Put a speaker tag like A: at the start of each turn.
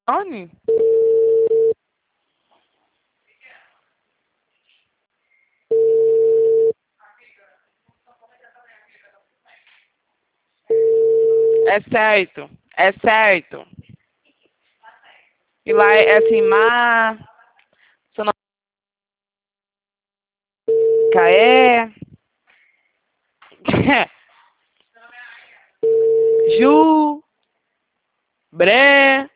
A: Tony? É certo. É certo. E lá é assim, seu nome é Caé. Ju. Bré.